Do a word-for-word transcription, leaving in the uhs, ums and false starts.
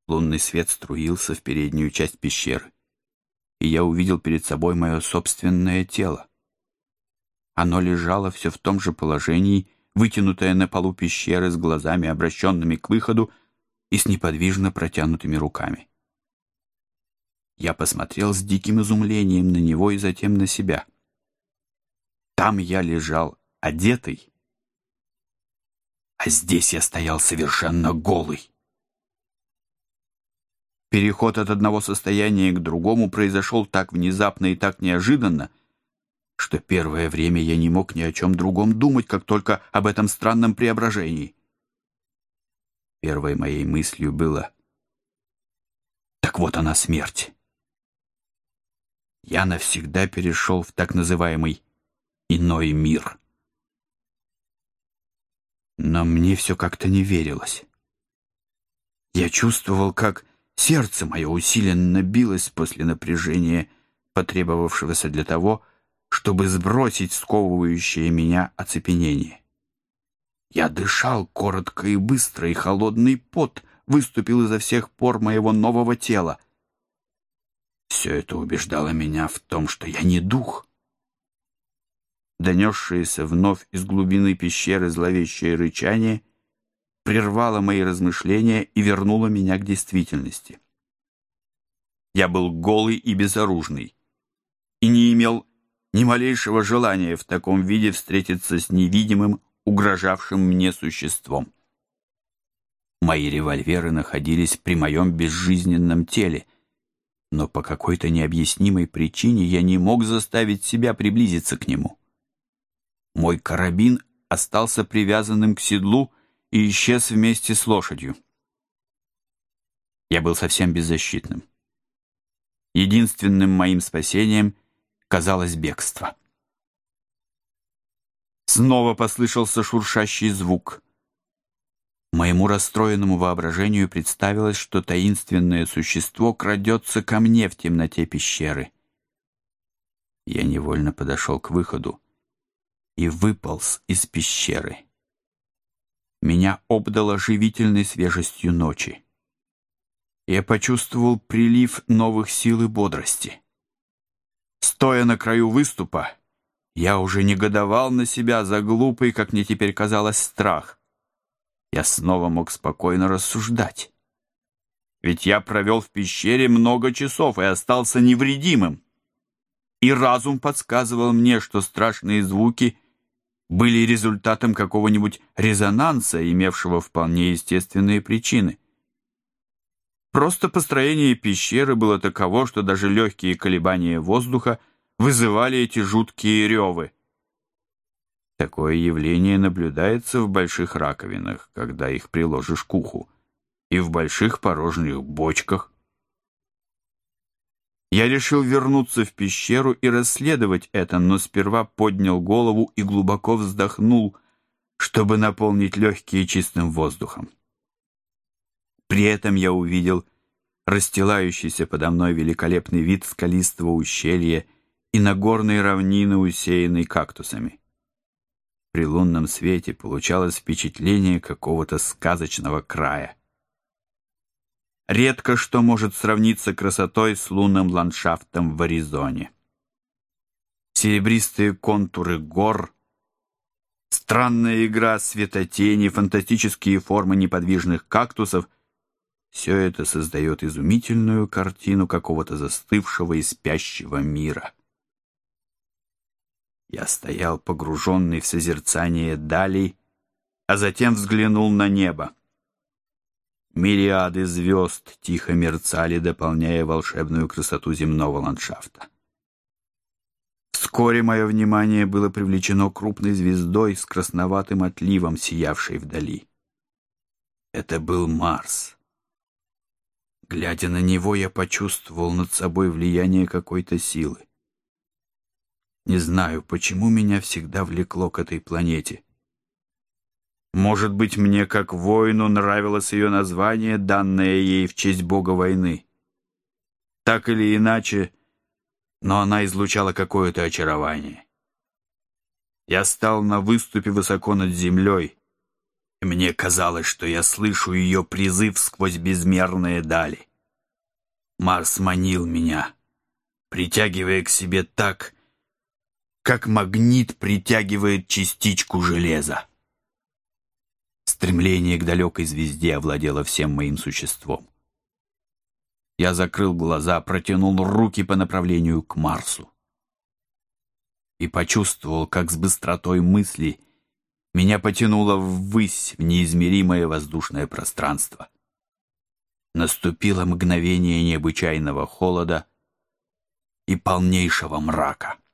Лунный свет струился в переднюю часть пещеры, и я увидел перед собой мое собственное тело. Оно лежало все в том же положении, вытянутое на полу пещеры с глазами, обращенными к выходу, и с неподвижно протянутыми руками. Я посмотрел с диким изумлением на него и затем на себя. Там я лежал одетый, а здесь я стоял совершенно голый. Переход от одного состояния к другому произошел так внезапно и так неожиданно, что первое время я не мог ни о чем другом думать, как только об этом странном преображении. Первой моей мыслью было: так вот она, смерть. Я навсегда перешел в так называемый иной мир. Но мне все как-то не верилось. Я чувствовал, как сердце мое усиленно билось после напряжения, потребовавшегося для того, чтобы сбросить сковывающее меня оцепенение. Я дышал коротко и быстро, и холодный пот выступил изо всех пор моего нового тела. Все это убеждало меня в том, что я не дух. Донесшееся вновь из глубины пещеры зловещее рычание прервало мои размышления и вернуло меня к действительности. Я был голый и безоружный, и не имел ни малейшего желания в таком виде встретиться с невидимым, угрожавшим мне существом. Мои револьверы находились при моем безжизненном теле, но по какой-то необъяснимой причине я не мог заставить себя приблизиться к нему. Мой карабин остался привязанным к седлу и исчез вместе с лошадью. Я был совсем беззащитным. Единственным моим спасением казалось бегство. Снова послышался шуршащий звук. Моему расстроенному воображению представилось, что таинственное существо крадется ко мне в темноте пещеры. Я невольно подошел к выходу и выполз из пещеры. Меня обдало живительной свежестью ночи. Я почувствовал прилив новых сил и бодрости. Стоя на краю выступа, я уже негодовал на себя за глупый, как мне теперь казалось, страх. Я снова мог спокойно рассуждать. Ведь я провел в пещере много часов и остался невредимым. И разум подсказывал мне, что страшные звуки были результатом какого-нибудь резонанса, имевшего вполне естественные причины. Просто построение пещеры было таково, что даже легкие колебания воздуха вызывали эти жуткие ревы. Такое явление наблюдается в больших раковинах, когда их приложишь к уху, и в больших порожних бочках. Я решил вернуться в пещеру и расследовать это, но сперва поднял голову и глубоко вздохнул, чтобы наполнить легкие чистым воздухом. При этом я увидел расстилающийся подо мной великолепный вид скалистого ущелья и нагорной равнины, усеянной кактусами. При лунном свете получалось впечатление какого-то сказочного края. Редко что может сравниться красотой с лунным ландшафтом в Аризоне. Серебристые контуры гор, странная игра светотени, фантастические формы неподвижных кактусов — все это создает изумительную картину какого-то застывшего и спящего мира. Я стоял погруженный в созерцание далей, а затем взглянул на небо. Мириады звезд тихо мерцали, дополняя волшебную красоту земного ландшафта. Вскоре мое внимание было привлечено крупной звездой с красноватым отливом, сиявшей вдали. Это был Марс. Глядя на него, я почувствовал над собой влияние какой-то силы. Не знаю, почему меня всегда влекло к этой планете. Может быть, мне, как воину, нравилось ее название, данное ей в честь бога войны. Так или иначе, но она излучала какое-то очарование. Я стал на выступе высоко над землей, Мне казалось, что я слышу ее призыв сквозь безмерные дали. Марс манил меня, притягивая к себе так, как магнит притягивает частичку железа. Стремление к далекой звезде овладело всем моим существом. Я закрыл глаза, протянул руки по направлению к Марсу и почувствовал, как с быстротой мысли меня потянуло ввысь в неизмеримое воздушное пространство. Наступило мгновение необычайного холода и полнейшего мрака.